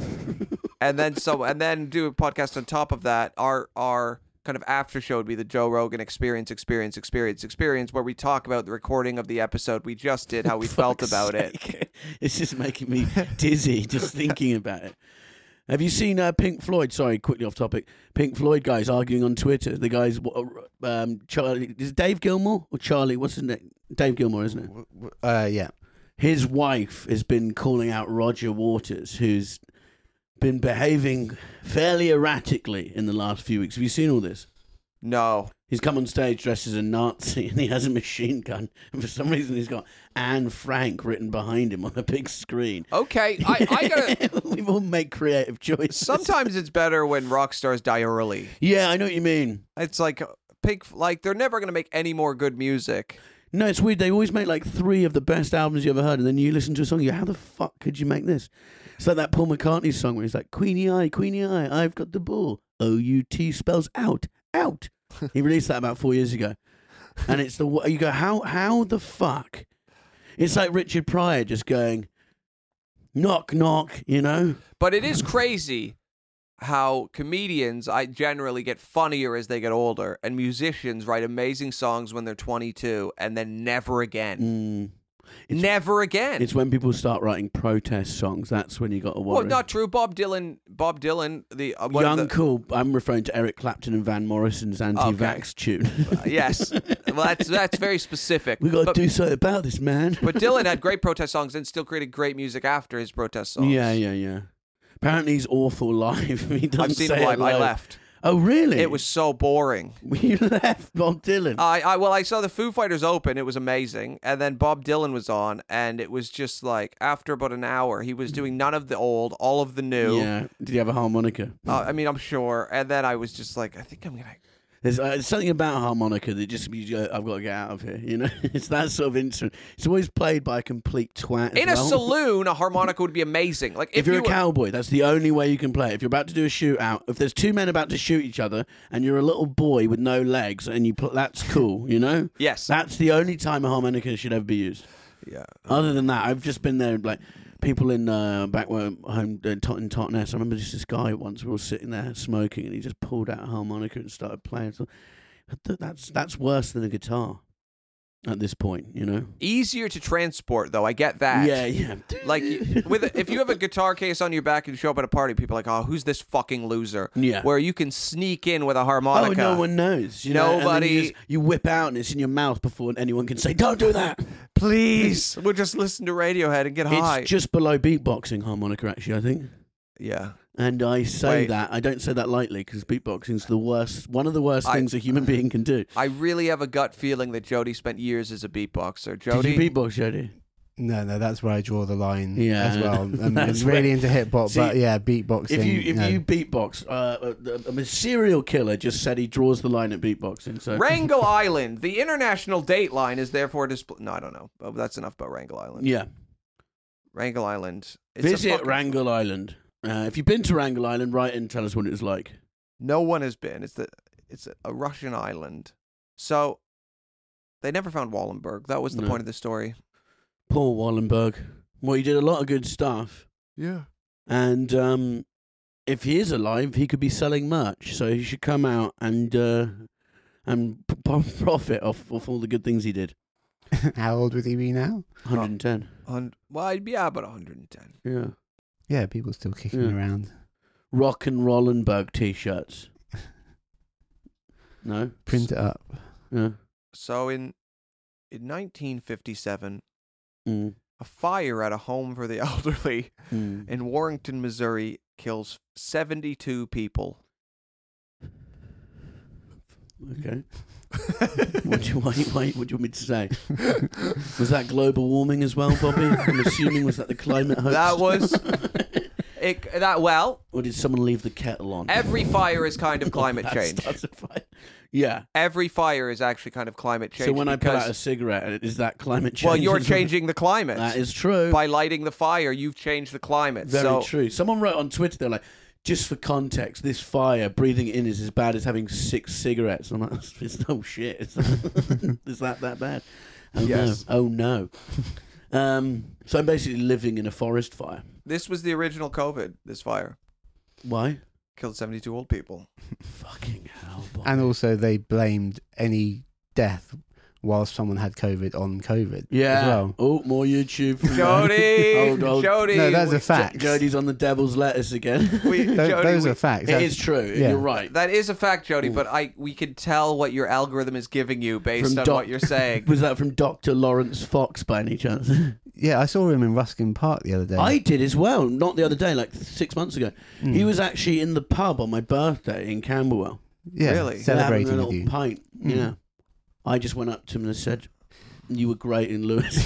And then so and then do a podcast on top of that. Our our kind of after show would be the Joe Rogan Experience Experience Experience Experience, where we talk about the recording of the episode we just did, how we felt Fuck's about it. sake. It's just making me dizzy just thinking about it. Have you seen uh, Pink Floyd? Sorry, quickly off topic. Pink Floyd guys arguing on Twitter. The guys, um, Charlie, is it Dave Gilmore or Charlie? What's his name? Dave Gilmore, isn't it? Uh, yeah. His wife has been calling out Roger Waters, who's been behaving fairly erratically in the last few weeks. Have you seen all this? No. He's come on stage dressed as a Nazi and he has a machine gun. And for some reason, he's got Anne Frank written behind him on a big screen. Okay, I, I gotta. We all make creative choices. Sometimes it's better when rock stars die early. Yeah, I know what you mean. It's like Pink, like they're never gonna make any more good music. No, it's weird. They always make like three of the best albums you ever heard, and then you listen to a song, you go, how the fuck could you make this? It's like that Paul McCartney song where he's like, Queenie Eye, Queenie Eye, I've got the ball. O U T spells out, out. He released that about four years ago. And it's the, you go, how, how the fuck? It's like Richard Pryor just going, knock, knock, you know? But it is crazy how comedians I generally get funnier as they get older, and musicians write amazing songs when they're twenty-two and then never again. Mm. It's, never again. It's when people start writing protest songs. That's when you got to worry. Well, not true. Bob Dylan, Bob Dylan, the uh, one of Young the, Cool. I'm referring to Eric Clapton and Van Morrison's anti-vax tune. Uh, yes, well, that's that's very specific. We got but, to do something about this, man. but Dylan had great protest songs and still created great music after his protest songs. Yeah, yeah, yeah. Apparently he's awful live. He doesn't I've seen say him live. it I loud. left. Oh, really? It was so boring. You left Bob Dylan. I, I well, I saw the Foo Fighters open. It was amazing, and then Bob Dylan was on, and it was just like after about an hour, he was doing none of the old, all of the new. Yeah. Did he have a harmonica? Uh, I mean, I'm sure. And then I was just like, I think I'm gonna. There's, uh, there's something about harmonica that just means uh, I've got to get out of here. You know, it's that sort of instrument. It's always played by a complete twat. In as a well. saloon, a harmonica would be amazing. Like if, If you're you a were- cowboy, that's the only way you can play it. If you're about to do a shootout, if there's two men about to shoot each other, and you're a little boy with no legs, and you pl- that's cool. You know, Yes. that's the only time a harmonica should ever be used. Yeah. Other than that, I've just been there, like people in uh, back where home uh, Tot- in Totnes. I remember just this guy once. We were sitting there smoking, and he just pulled out a harmonica and started playing. So th- that's that's worse than a guitar at this point, you know. Easier to transport, though. I get that. Yeah, yeah. Like with a, if you have a guitar case on your back and you show up at a party, people are like, "Oh, who's this fucking loser?" Yeah. Where you can sneak in with a Oh, harmonica. no one knows. You know? And then Nobody- You, just- you whip out and it's in your mouth before anyone can say, "Don't do that." Please, we'll just listen to Radiohead and get high. It's just below beatboxing harmonica, actually. I think. Yeah. And I say Wait. that I don't say that lightly because beatboxing's the worst, one of the worst I- things a human being can do. I really have a gut feeling that Jody spent years as a beatboxer. Did Jody, you beatbox, Jody? No, no, that's where I draw the line Yeah. as well. I'm That's really where- into hip hop, See, but yeah, beatboxing. If you if no. you beatbox, uh, a, a serial killer just said he draws the line at beatboxing. So Wrangel Island. The international date line is therefore display. No, I don't know. But that's enough about Wrangel Island. yeah, Wrangel Island. It's a visit fucking- Wrangel Island. Uh, if you've been to Wrangel Island, write in and tell us what it was like. No one has been. It's the. It's a Russian island. So they never found Wallenberg. That was the No. point of the story. Paul Wallenberg. Well, he did a lot of good stuff. Yeah. And um, if he is alive, he could be selling merch. So he should come out and uh, and p- p- profit off, off all the good things he did. How old would he be now? one hundred ten. On, well, I'd be about one hundred ten. Yeah. Yeah, people still kicking Yeah. around. Rock and Rollenberg t-shirts. No? Print it up. Yeah. So in in nineteen fifty-seven, Mm. a fire at a home for the elderly Mm. in Warrington, Missouri, kills seventy-two people. Okay. what, do you, why, why, what do you want me to say? Was that global warming as well, Bobby? I'm assuming, was that the climate hoax? That was it. That well, Or did someone leave the kettle on? every fire is kind of climate That change. starts a fire. Yeah. Every fire is actually kind of climate change. So when I put because- out a cigarette, is that climate change? well, you're as well? changing the climate. That is true. By lighting the fire, you've changed the climate. Very so, true. Someone wrote on Twitter, they're like, just for context, this fire, breathing it in is as bad as having six cigarettes. I'm like, it's no shit. Is that, is that that bad? Oh, Yes. no. Oh, no. Um, so I'm basically living in a forest fire. This was the original COVID, this fire. Why? Killed seventy-two old people. Fucking hell, Bobby. And also, they blamed any death whilst someone had COVID on COVID. Yeah. As well. Oh, more YouTube. From Jody! Old, old- Jody! No, that's we- a fact. Jody's on the devil's lettuce again. we- Those, Jody, those we- are facts. It That's- is true. yeah. You're right. That is a fact, Jody, Ooh. but I we can tell what your algorithm is giving you based From on doc- what you're saying. Was that from Doctor Lawrence Fox by any chance? Yeah, I saw him in Ruskin Park the other day. I did as well. Not the other day, like six months ago. Mm. He was actually in the pub on my birthday in Camberwell. yeah, Really? celebrating having a with little you. pint. Mm. Yeah. I just went up to him and said, "You were great in Lewis."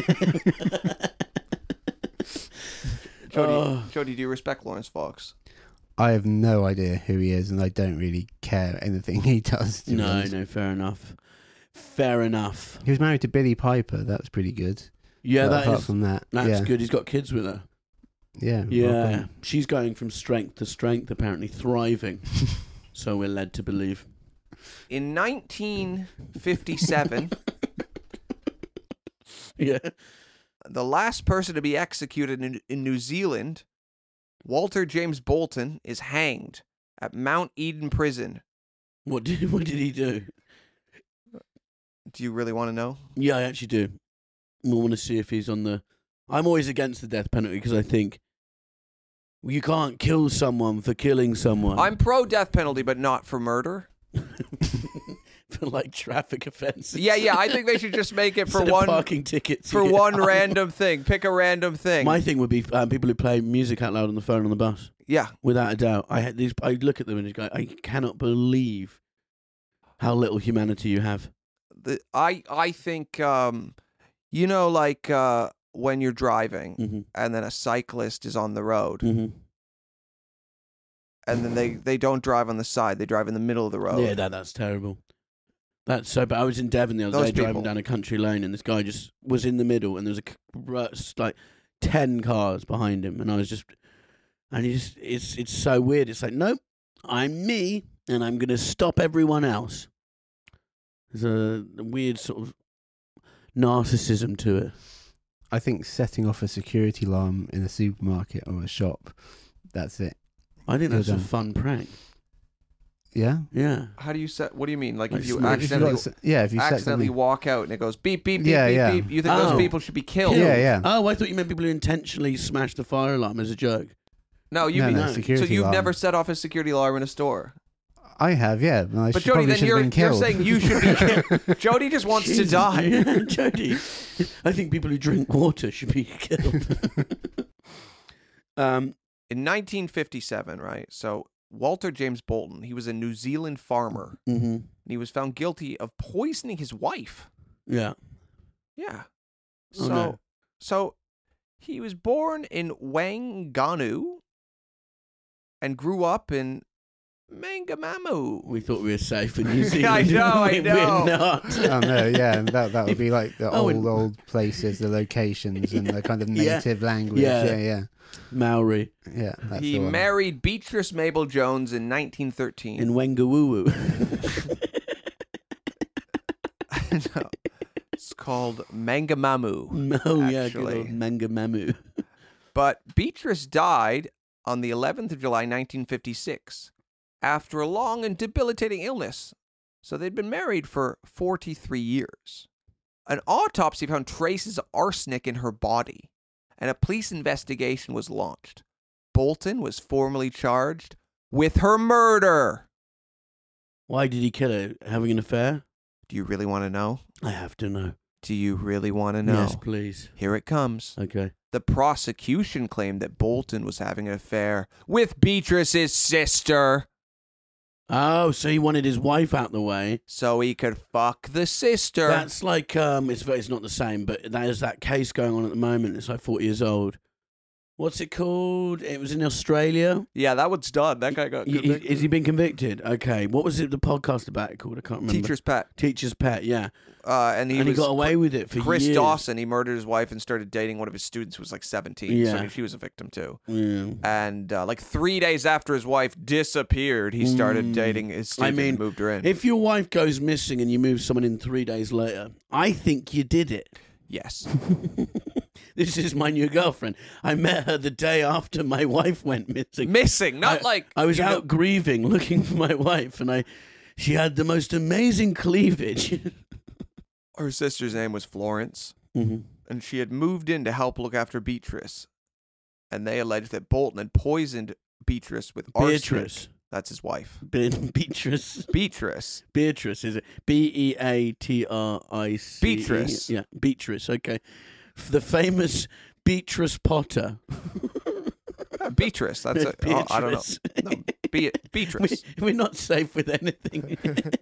Jody, Oh. Jody, do you respect Lawrence Fox? I have no idea who he is, and I don't really care anything he does. to be No, honest. no, fair enough. Fair enough. He was married to Billie Piper. That was pretty good. Yeah, But that apart is. from that, That's yeah, good. He's got kids with her. Yeah, Yeah, welcome. she's going from strength to strength, apparently thriving. So we're led to believe. In nineteen fifty-seven, Yeah. the last person to be executed in, in New Zealand, Walter James Bolton, is hanged at Mount Eden Prison. What did What did he do? Do you really want to know? Yeah, I actually do. I want to see if he's on the. I'm always against the death penalty because I think you can't kill someone for killing someone. I'm pro death penalty, but not for murder. for like traffic offences. Yeah, yeah. I think they should just make it for Instead of one parking tickets for you get one fined. random thing. Pick a random thing. My thing would be um, people who play music out loud on the phone on the bus. yeah. Without a doubt, I had these. I look at them and just go, I cannot believe how little humanity you have. The, I I think um, you know, like uh, when you're driving Mm-hmm. and then a cyclist is on the road, Mm-hmm. and then they, they don't drive on the side; they drive in the middle of the road. Yeah, that that's terrible. That's so bad. I was in Devon the other Those day driving people. down a country lane, and this guy just was in the middle, and there was a c- r- like ten cars behind him, and I was just, and he just, it's it's so weird. It's like, nope, I'm me, and I'm gonna stop everyone else. There's a, a weird sort of narcissism to it. I think setting off a security alarm in a supermarket or a shop, that's it. I think You're that's a done. fun prank. Yeah? Yeah. How do you set? What do you mean? Like, Like if you smash- If you've accidentally got s- yeah, if you set accidentally something... walk out and it goes beep beep beep Yeah, beep yeah. beep, you think Oh. those people should be killed? Killed. Yeah, yeah. Oh, I thought you meant people who intentionally smash the fire alarm as a joke. No, you No, mean no, so security so you've alarm. never set off a security alarm in a store. I have, yeah. and I But should, Jody, probably then should you're have been you're killed. saying you should be killed. Jody just wants to Jesus. die. Yeah, Jody. I think people who drink water should be killed. um, In nineteen fifty-seven, right? So Walter James Bolton, he was a New Zealand farmer, mm-hmm. and he was found guilty of poisoning his wife. Yeah. Yeah. Oh, So, no. so he was born in Whanganui and grew up in Mangamamu. We thought we were safe in New Zealand. I know, I We- know. We're not. Oh, no, yeah. And that, that would be like the Oh, old, and- old places, the locations and the kind of Yeah. native language. Yeah. Yeah, yeah. Maori Yeah, that's He the one. married Beatrice Mabel Jones in nineteen thirteen. in Wangawuwu. No, it's called Mangamamu. Oh, yeah, good Actually. old Mangamamu. But Beatrice died on the eleventh of July, nineteen fifty-six, after a long and debilitating illness. So they'd been married for forty-three years. An autopsy found traces of arsenic in her body, and a police investigation was launched. Bolton was formally charged with her murder. Why did he kill her? Having an affair? Do you really want to know? I have to know. Do you really want to know? Yes, please. Here it comes. Okay. The prosecution claimed that Bolton was having an affair with Beatrice's sister, Oh, so he wanted his wife out the way. so he could fuck the sister. That's like um, it's it's not the same, but there's that case going on at the moment. It's like forty years old. What's it called? It was in Australia. yeah, that one's done. That guy got Y- y- convicted. Is he been convicted? Okay. What was it? The podcast about it called? I can't remember. Teacher's pet. Teacher's pet. Yeah. Uh, and he and was he got away with it for Chris years. Dawson. He murdered his wife and started dating one of his students who was like seventeen. So I Yeah. mean, she was a victim too. Yeah. And uh, like three days after his wife disappeared, he started Mm. dating his student mean, and moved her in. If your wife goes missing and you move someone in three days later, I think you did it. yes. This is my new girlfriend. I met her the day after my wife went missing. Missing, not I, like I was you out know- grieving, looking for my wife, and I, she had the most amazing cleavage. Her sister's name was Florence, mm-hmm. and she had moved in to help look after Beatrice. And they alleged that Bolton had poisoned Beatrice with arsenic. Beatrice. That's his wife. Be- Beatrice. Beatrice. Beatrice, is it? B E A T R I C E. Beatrice. Yeah, Beatrice, okay. F- The famous Beatrice Potter. Beatrice. That's a, oh, I don't know. Beatrice. No, Be- Beatrice. We, we're not safe with anything.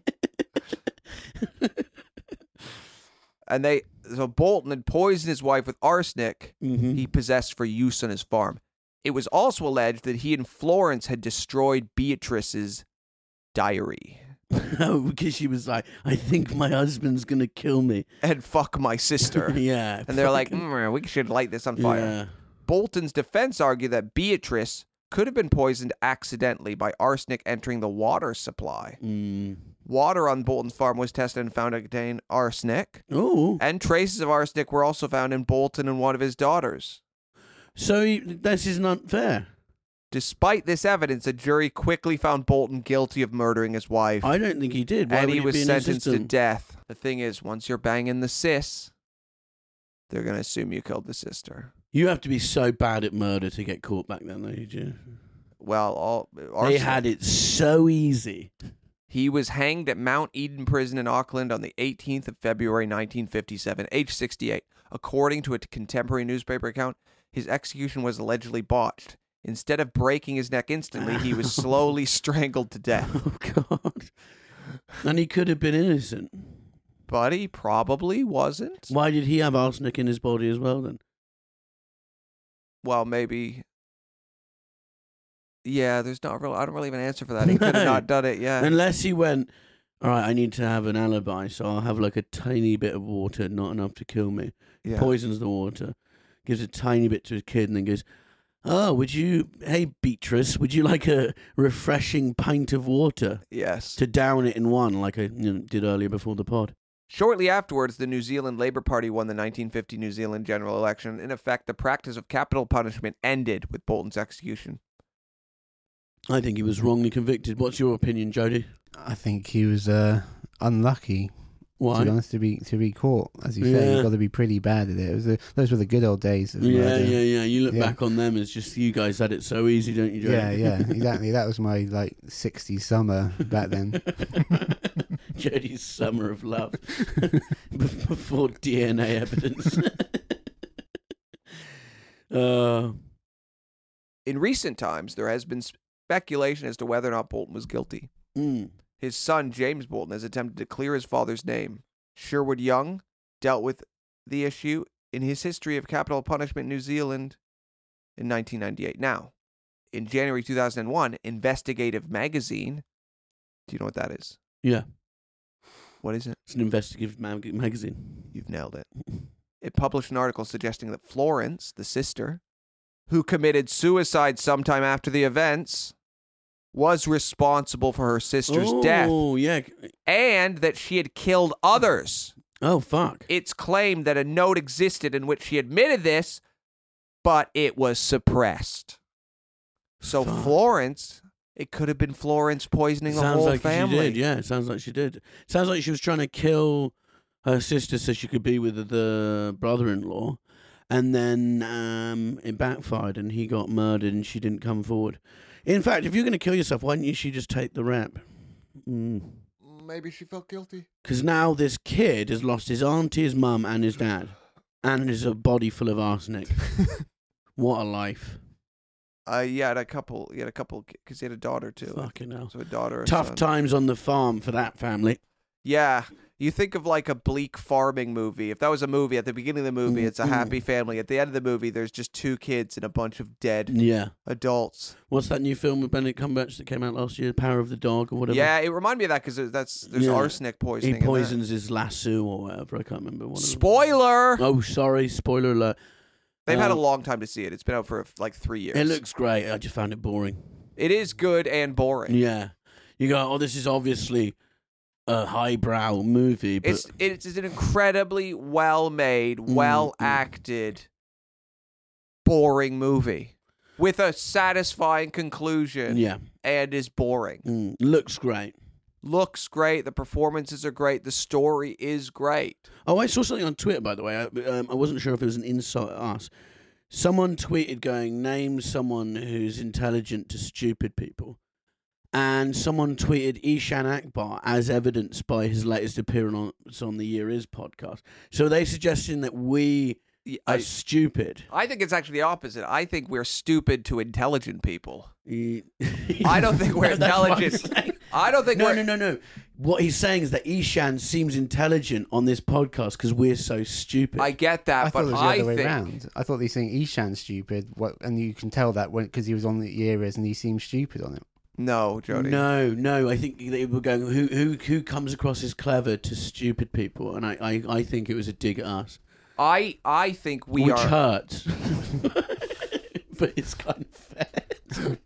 And they, so Bolton had poisoned his wife with arsenic mm-hmm. he possessed for use on his farm. It was also alleged that he and Florence had destroyed Beatrice's diary Oh, because she was like, I think my husband's going to kill me. and fuck my sister. Yeah. And they're like, fucking- mm, we should light this on fire. Yeah. Bolton's defense argued that Beatrice could have been poisoned accidentally by arsenic entering the water supply. Mm. Water on Bolton's farm was tested and found to contain arsenic, Oh. and traces of arsenic were also found in Bolton and one of his daughters. So he, this is not fair. Despite this evidence, a jury quickly found Bolton guilty of murdering his wife, I don't think he did. Why and would he it was be in his sentenced to system? death. The thing is, once you're banging the sis, they're going to assume you killed the sister. You have to be so bad at murder to get caught back then, though, did you? Well, all They arsenic- had it so easy. He was hanged at Mount Eden Prison in Auckland on the eighteenth of February, nineteen fifty-seven, age sixty-eight. According to a contemporary newspaper account, his execution was allegedly botched. Instead of breaking his neck instantly, he was slowly strangled to death. Oh, God. And he could have been innocent. But he probably wasn't. Why did he have arsenic in his body as well, then? Well, maybe... Yeah, there's not real. I don't really have an answer for that. He could have No. not done it. Yeah, Unless he went, all right, I need to have an alibi, so I'll have like a tiny bit of water, not enough to kill me. yeah. Poisons the water, gives a tiny bit to his kid, and then goes, oh, would you, hey, Beatrice, would you like a refreshing pint of water Yes. to down it in one, like I you know, did earlier before the pod? Shortly afterwards, the New Zealand Labour Party won the nineteen fifty New Zealand general election. In effect, the practice of capital punishment ended with Bolton's execution. I think he was wrongly convicted. What's your opinion, Jody? I think he was uh, unlucky. Why? To be honest, to be to be caught, as you say, Yeah. you've got to be pretty bad at it. It was a, those were the good old days of Yeah, murder. yeah, yeah. You look Yeah. back on them as just you guys had it so easy, don't you, Jody? Yeah, yeah, exactly. That was my like sixties summer back then. Jody's summer of love before D N A evidence. uh, In recent times, there has been speculation as to whether or not Bolton was guilty. mm. His son, James Bolton, has attempted to clear his father's name. Sherwood Young dealt with the issue in his History of Capital Punishment in New Zealand in nineteen ninety-eight. Now, in January two thousand one, Investigative Magazine, do you know what that is? Yeah, What is it? it's an investigative mag- magazine. You've nailed it. It published an article suggesting that Florence, the sister, who committed suicide sometime after the events, was responsible for her sister's oh, death, Oh, yeah. and that she had killed others. Oh, fuck. It's claimed that a note existed in which she admitted this, but it was suppressed. So Fuck. Florence, it could have been Florence poisoning the Sounds whole like family. she did. Yeah, it sounds like she did. Sounds like she was trying to kill her sister so she could be with the brother-in-law, and then um, it backfired, and he got murdered, and she didn't come forward. In fact, if you're going to kill yourself, why didn't you just take the rap? Mm. Maybe she felt guilty. Because now this kid has lost his auntie, his mum, and his dad, and is a body full of arsenic. What a life! Uh, yeah, had a couple. He had a couple because he had a daughter too. Fucking hell! So a daughter. A Tough son. times on the farm for that family. Yeah, you think of like a bleak farming movie. If that was a movie, at the beginning of the movie, Mm, it's a mm. happy family. At the end of the movie, there's just two kids and a bunch of dead Yeah. adults. What's that new film with Benedict Cumberbatch that came out last year? Power of the Dog or whatever. Yeah, it reminded me of that because that's there's Yeah. arsenic poisoning. He in that. poisons his lasso or whatever. I can't remember. One of them. Spoiler! Oh, sorry. Spoiler alert. They've had a Um, long time to see it. It's been out for like three years. It looks great. I just found it boring. It is good and boring. Yeah. You go, oh, this is obviously a highbrow movie, but It's it's an incredibly well made, Mm, well mm. acted, boring movie with a satisfying conclusion. yeah, And is boring. mm, looks great. Looks great. The performances are great. The story is great. Oh, I saw something on Twitter, by the way. I, um, I wasn't sure if it was an insult at us. Someone tweeted going, name someone who's intelligent to stupid people. And someone tweeted Ishan Akbar as evidenced by his latest appearance on the Year Is podcast. So are they suggesting that we Yeah, are I, stupid? I think it's actually the opposite. I think we're stupid to intelligent people. I I don't think we're intelligent. I don't think No, we're... no, no, no. What he's saying is that Ishan seems intelligent on this podcast because we're so stupid. I get that, I thought but it was the I other way think... around. I thought they saying Ishan's stupid, what, and you can tell that because he was on the Eras and he seemed stupid on it. No, Jody. No, no. I think they were going, who who who comes across as clever to stupid people? And I, I, I think it was a dig at us. I I think we Which are... hurts. But it's kind of fair.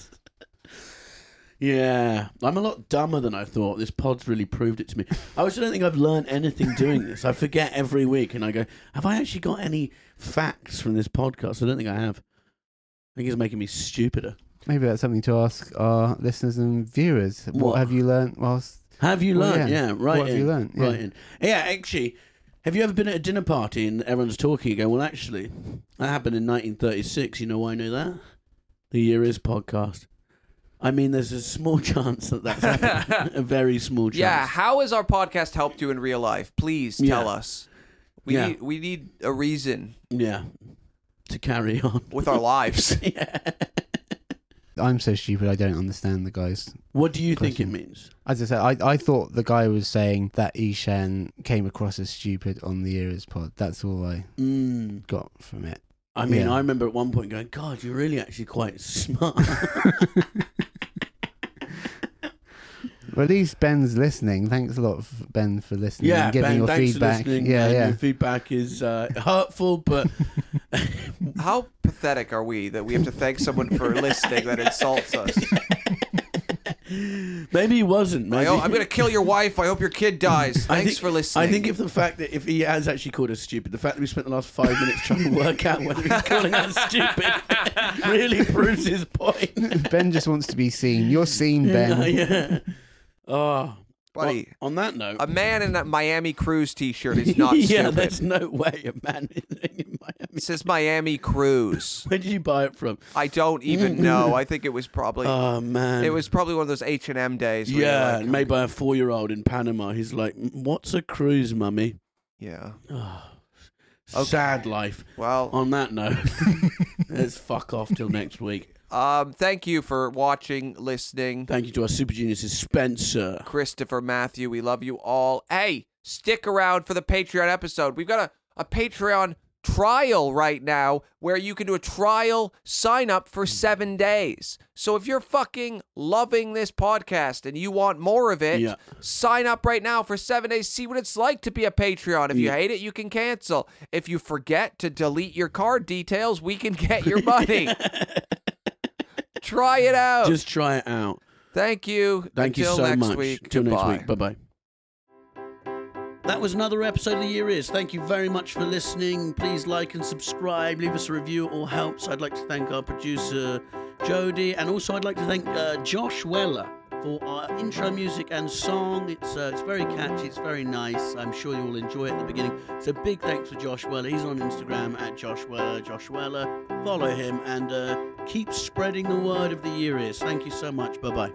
Yeah. I'm a lot dumber than I thought. This pod's really proved it to me. I also don't think I've learned anything doing this. I forget every week and I go, have I actually got any facts from this podcast? I don't think I have. I think it's making me stupider. Maybe that's something to ask our listeners and viewers. What, What? have you learnt whilst... Have you Well, learned? yeah. Yeah, right. What have in, you learnt? Yeah. Right in. Yeah, actually, have you ever been at a dinner party and everyone's talking? You go, well, actually, that happened in nineteen thirty-six. You know why I know that? The Year Is podcast. I mean, there's a small chance that that's happened. A very small chance. Yeah, how has our podcast helped you in real life? Please tell Yeah. us. We Yeah. need we need a reason Yeah. To carry on. with our lives. Yeah. I'm so stupid. I don't understand the guys. What do you think it Question. means? As I said, I, I thought the guy was saying that Ishan came across as stupid on the Eras pod. That's all I Mm. got from it. I mean, Yeah. I remember at one point going, God, you're really actually quite smart. Well, at least Ben's listening. Thanks a lot, f- Ben, for listening Yeah, and giving Ben, your thanks feedback. for listening. yeah, and yeah. Your feedback is uh, hurtful, but How pathetic are we that we have to thank someone for listening that insults us? maybe he wasn't. I Maybe. hope, I'm going to kill your wife. I hope your kid dies. I Thanks think- for listening. I think if the fact that if he has actually called us stupid, the fact that we spent the last five minutes trying to work out whether he's calling us stupid really proves his point. Ben just wants to be seen. You're seen, Ben. Yeah, yeah. Oh, Buddy, well, on that note, a man in a Miami Cruise t-shirt is not yeah, stupid. there's no way a man is in Miami. It says Miami Cruise. Where did you buy it from? I don't even know. I think it was probably Oh man, it was probably one of those H and M days. Where yeah, you're like, made by a four-year-old in Panama. He's like, "What's a cruise, mummy?" yeah. Oh, sad life. Well, On that note, let's fuck off till next week. um, thank you for watching, listening. Thank you to our super geniuses, Spencer. Christopher, Matthew, we love you all. Hey, stick around for the Patreon episode. We've got a, a Patreon trial right now where you can do a trial sign up for seven days. So if you're fucking loving this podcast and you want more of it, Yeah. sign up right now for seven days. See what it's like to be a Patreon. If you Yeah. hate it, you can cancel. If you forget to delete your card details, we can get your money. Try it out. Just try it out. Thank you. Thank Until you so next much. week. Till Goodbye. next week. Bye bye. That was another episode of The Year Is. Thank you very much for listening. Please like and subscribe. Leave us a review. It all helps. I'd like to thank our producer, Jody. And also I'd like to thank uh, Josh Weller for our intro music and song. It's uh, it's very catchy. It's very nice. I'm sure you'll enjoy it at the beginning. So big thanks for Josh Weller. He's on Instagram at Josh Weller. Josh Weller. Follow him and uh, keep spreading the word of The Year Is. Thank you so much. Bye-bye.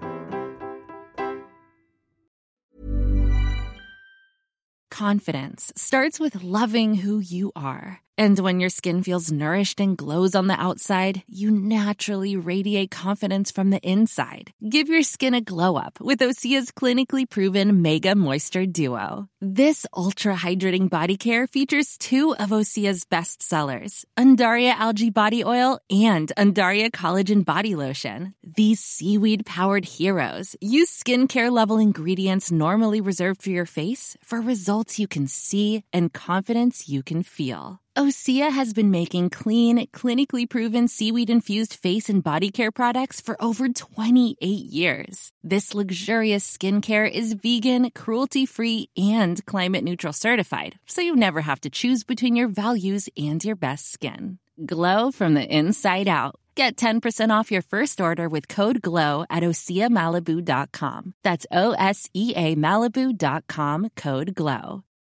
Confidence starts with loving who you are. And when your skin feels nourished and glows on the outside, you naturally radiate confidence from the inside. Give your skin a glow up with Osea's clinically proven Mega Moisture Duo. This ultra-hydrating body care features two of Osea's best sellers, Undaria Algae Body Oil and Undaria Collagen Body Lotion. These seaweed-powered heroes use skincare-level ingredients normally reserved for your face for results you can see and confidence you can feel. Osea has been making clean, clinically proven seaweed-infused face and body care products for over twenty-eight years. This luxurious skincare is vegan, cruelty-free, and climate-neutral certified, so you never have to choose between your values and your best skin. Glow from the inside out. Get ten percent off your first order with code GLOW at osea malibu dot com. That's O S E A Malibu dot com, code GLOW.